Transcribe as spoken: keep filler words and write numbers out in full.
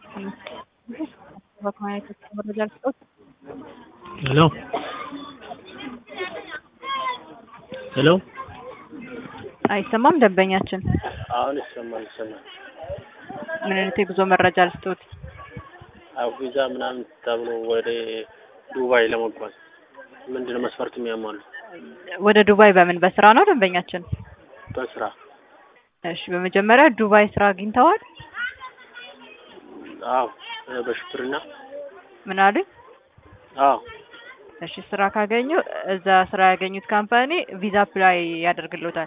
ሄሎ ሄሎ አይሰማም ደንበኛችን? አሁን ይሰማል ይሰማል። ምን አይነት የጉዞ መረጃ ልስጥዎት? አው ቪዛ ምናምን ተብሎ ወደ ዱባይ ለመጓዝ ምንድነው መስፈርት የሚያሟሉ? ወደ ዱባይ በምን በስራ ነው ደንበኛችን? በስራ። እሺ በመጀመሪያ ዱባይ ስራ አግኝተዋል? አዎ በሹፍርና። ምን አሉኝ? አዎ እሺ ስራ ካገኙ እዛ ስራ ያገኙት ካምፓኒ ቪዛ አፕላይ ያደርግልዎታል።